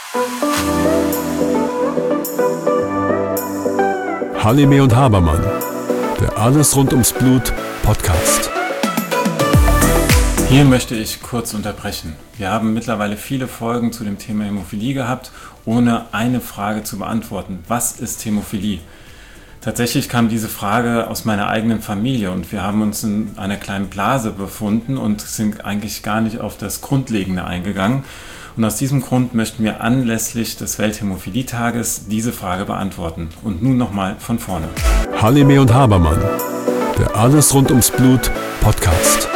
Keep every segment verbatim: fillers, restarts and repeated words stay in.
Halime und Habermann, der Alles rund ums Blut Podcast. Hier möchte ich kurz unterbrechen. Wir haben mittlerweile viele Folgen zu dem Thema Hämophilie gehabt, ohne eine Frage zu beantworten. Was ist Hämophilie? Tatsächlich kam diese Frage aus meiner eigenen Familie und wir haben uns in einer kleinen Blase befunden und sind eigentlich gar nicht auf das Grundlegende eingegangen. Und aus diesem Grund möchten wir anlässlich des Welthämophilie-Tages diese Frage beantworten. Und nun nochmal von vorne. Halime und Habermann, der Alles rund ums Blut Podcast.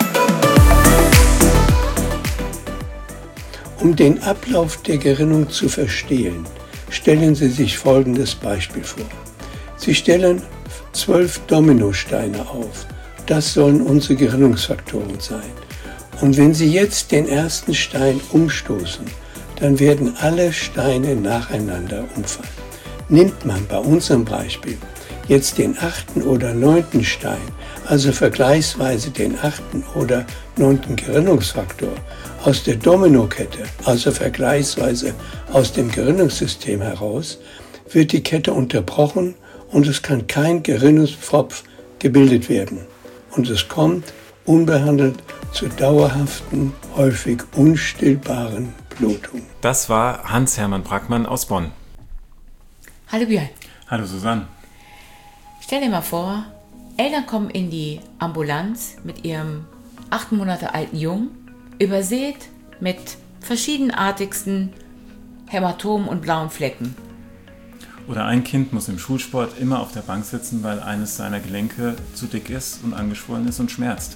Um den Ablauf der Gerinnung zu verstehen, stellen Sie sich folgendes Beispiel vor. Sie stellen zwölf Dominosteine auf. Das sollen unsere Gerinnungsfaktoren sein. Und wenn Sie jetzt den ersten Stein umstoßen, dann werden alle Steine nacheinander umfallen. Nimmt man bei unserem Beispiel jetzt den achten oder neunten Stein, also vergleichsweise den achten oder neunten Gerinnungsfaktor, aus der Dominokette, also vergleichsweise aus dem Gerinnungssystem heraus, wird die Kette unterbrochen und es kann kein Gerinnungspfropf gebildet werden. Und es kommt unbehandelt zur dauerhaften, häufig unstillbaren Blutung. Das war Hans-Hermann Brackmann aus Bonn. Hallo Björn. Hallo Susanne. Stell dir mal vor, Eltern kommen in die Ambulanz mit ihrem acht Monate alten Jungen, übersät mit verschiedenartigsten Hämatomen und blauen Flecken. Oder ein Kind muss im Schulsport immer auf der Bank sitzen, weil eines seiner Gelenke zu dick ist und angeschwollen ist und schmerzt.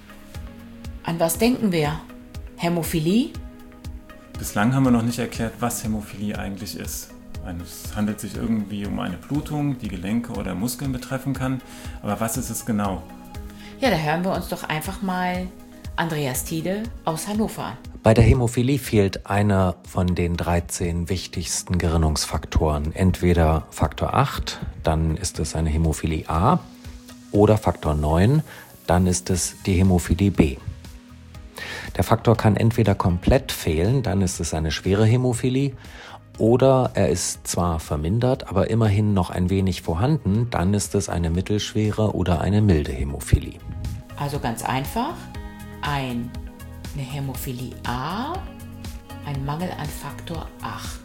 An was denken wir? Hämophilie? Bislang haben wir noch nicht erklärt, was Hämophilie eigentlich ist. Es handelt sich irgendwie um eine Blutung, die Gelenke oder Muskeln betreffen kann. Aber was ist es genau? Ja, da hören wir uns doch einfach mal Andreas Tiede aus Hannover an. Bei der Hämophilie fehlt einer von den dreizehn wichtigsten Gerinnungsfaktoren. Entweder Faktor acht, dann ist es eine Hämophilie A, oder Faktor neun, dann ist es die Hämophilie B. Der Faktor kann entweder komplett fehlen, dann ist es eine schwere Hämophilie, oder er ist zwar vermindert, aber immerhin noch ein wenig vorhanden, dann ist es eine mittelschwere oder eine milde Hämophilie. Also ganz einfach, ein, eine Hämophilie A, ein Mangel an Faktor acht.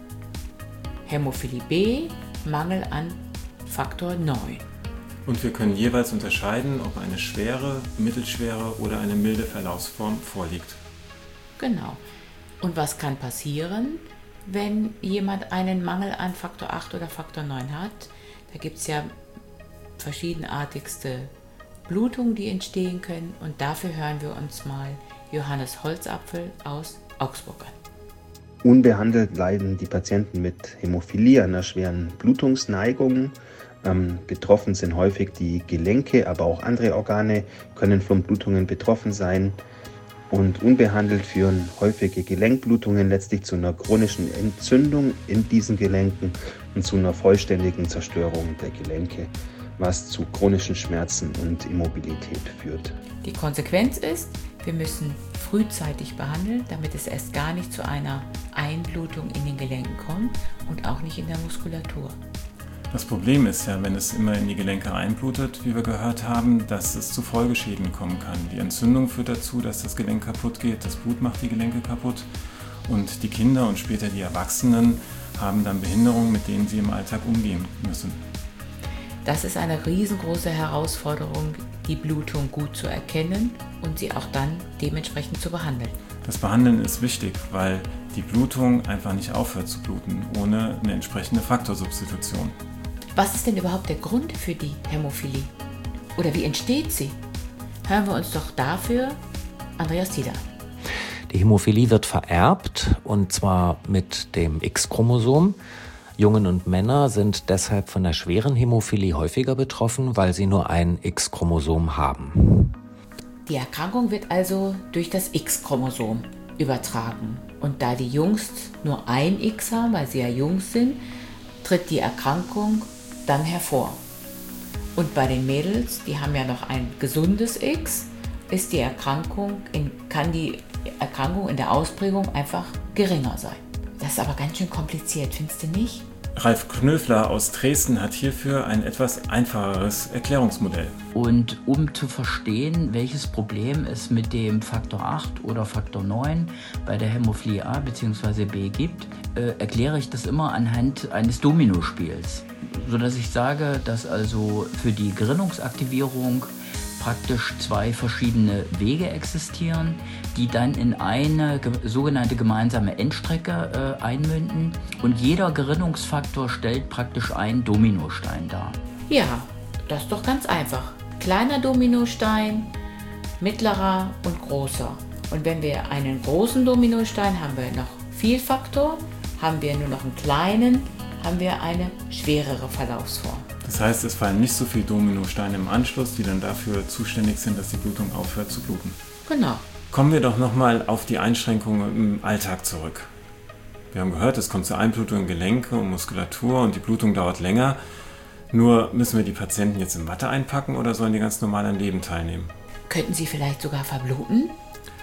Hämophilie B, Mangel an Faktor neun. Und wir können jeweils unterscheiden, ob eine schwere, mittelschwere oder eine milde Verlaufsform vorliegt. Genau. Und was kann passieren, wenn jemand einen Mangel an Faktor acht oder Faktor neun hat? Da gibt es ja verschiedenartigste Blutungen, die entstehen können. Und dafür hören wir uns mal Johannes Holzapfel aus Augsburg an. Unbehandelt leiden die Patienten mit Hämophilie, einer schweren Blutungsneigung. Ähm, betroffen sind häufig die Gelenke, aber auch andere Organe können von Blutungen betroffen sein. Und unbehandelt führen häufige Gelenkblutungen letztlich zu einer chronischen Entzündung in diesen Gelenken und zu einer vollständigen Zerstörung der Gelenke, was zu chronischen Schmerzen und Immobilität führt. Die Konsequenz ist, wir müssen frühzeitig behandeln, damit es erst gar nicht zu einer Einblutung in den Gelenken kommt und auch nicht in der Muskulatur. Das Problem ist ja, wenn es immer in die Gelenke einblutet, wie wir gehört haben, dass es zu Folgeschäden kommen kann. Die Entzündung führt dazu, dass das Gelenk kaputt geht, das Blut macht die Gelenke kaputt und die Kinder und später die Erwachsenen haben dann Behinderungen, mit denen sie im Alltag umgehen müssen. Das ist eine riesengroße Herausforderung, die Blutung gut zu erkennen und sie auch dann dementsprechend zu behandeln. Das Behandeln ist wichtig, weil die Blutung einfach nicht aufhört zu bluten, ohne eine entsprechende Faktorsubstitution. Was ist denn überhaupt der Grund für die Hämophilie? Oder wie entsteht sie? Hören wir uns doch dafür Andreas Tiede an. Die Hämophilie wird vererbt, und zwar mit dem X-Chromosom. Jungen und Männer sind deshalb von der schweren Hämophilie häufiger betroffen, weil sie nur ein X-Chromosom haben. Die Erkrankung wird also durch das X-Chromosom übertragen. Und da die Jungs nur ein X haben, weil sie ja Jungs sind, tritt die Erkrankung dann hervor. Und bei den Mädels, die haben ja noch ein gesundes X, ist die Erkrankung in, kann die Erkrankung in der Ausprägung einfach geringer sein. Das Das ist aber ganz schön kompliziert, findest du nicht? Ralf Knöfler aus Dresden hat hierfür ein etwas einfacheres Erklärungsmodell. Und um zu verstehen, welches Problem es mit dem Faktor acht oder Faktor neun bei der Hämophilie A bzw. B gibt, äh, erkläre ich das immer anhand eines Dominospiels. Sodass ich sage, dass also für die Gerinnungsaktivierung praktisch zwei verschiedene Wege existieren, die dann in eine ge- sogenannte gemeinsame Endstrecke äh, einmünden. Und jeder Gerinnungsfaktor stellt praktisch einen Dominostein dar. Ja, das ist doch ganz einfach. Kleiner Dominostein, mittlerer und großer. Und wenn wir einen großen Dominostein haben wir noch Vielfaktor, haben wir nur noch einen kleinen, haben wir eine schwerere Verlaufsform. Das heißt, es fallen nicht so viele Dominosteine im Anschluss, die dann dafür zuständig sind, dass die Blutung aufhört zu bluten. Genau. Kommen wir doch nochmal auf die Einschränkungen im Alltag zurück. Wir haben gehört, es kommt zur Einblutung in Gelenke und Muskulatur und die Blutung dauert länger. Nur müssen wir die Patienten jetzt in Watte einpacken oder sollen die ganz normal am Leben teilnehmen? Könnten sie vielleicht sogar verbluten?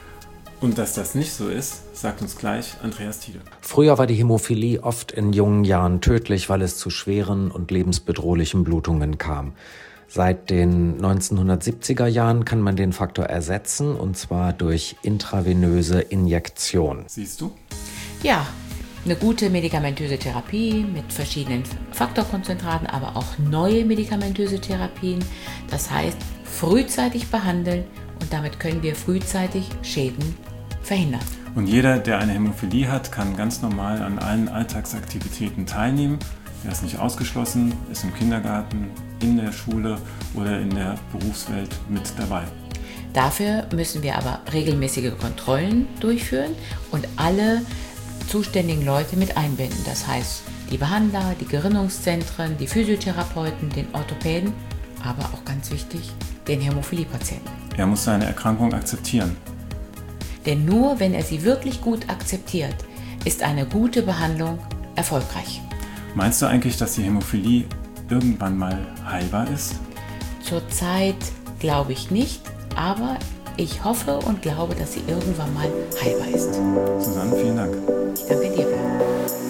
Und dass das nicht so ist, sagt uns gleich Andreas Thiele. Früher war die Hämophilie oft in jungen Jahren tödlich, weil es zu schweren und lebensbedrohlichen Blutungen kam. Seit den neunzehnhundertsiebziger Jahren kann man den Faktor ersetzen, und zwar durch intravenöse Injektion. Siehst du? Ja, eine gute medikamentöse Therapie mit verschiedenen Faktorkonzentraten, aber auch neue medikamentöse Therapien. Das heißt, frühzeitig behandeln und damit können wir frühzeitig Schäden verhindern. Und jeder, der eine Hämophilie hat, kann ganz normal an allen Alltagsaktivitäten teilnehmen. Er ist nicht ausgeschlossen, ist im Kindergarten, in der Schule oder in der Berufswelt mit dabei. Dafür müssen wir aber regelmäßige Kontrollen durchführen und alle zuständigen Leute mit einbinden. Das heißt, die Behandler, die Gerinnungszentren, die Physiotherapeuten, den Orthopäden, aber auch ganz wichtig, den Hämophilie-Patienten. Er muss seine Erkrankung akzeptieren. Denn nur wenn er sie wirklich gut akzeptiert, ist eine gute Behandlung erfolgreich. Meinst du eigentlich, dass die Hämophilie irgendwann mal heilbar ist? Zurzeit glaube ich nicht, aber ich hoffe und glaube, dass sie irgendwann mal heilbar ist. Susanne, vielen Dank. Ich danke dir, Bernd.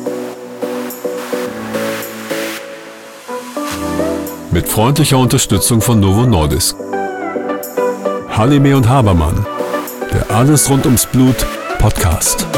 Mit freundlicher Unterstützung von Novo Nordisk. Halime und Habermann, der Alles rund ums Blut Podcast.